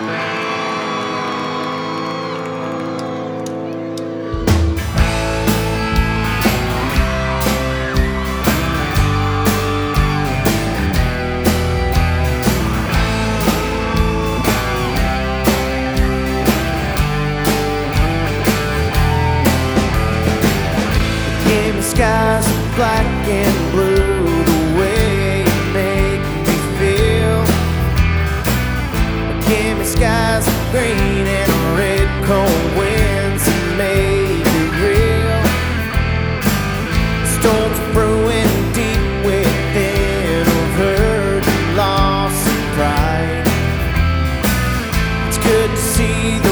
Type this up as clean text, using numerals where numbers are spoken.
Skies are black and blue, the way you make me feel. Give me skies of green and red, cold winds that made it real. Storms brewing deep within, of hurt and loss and pride. It's good to see the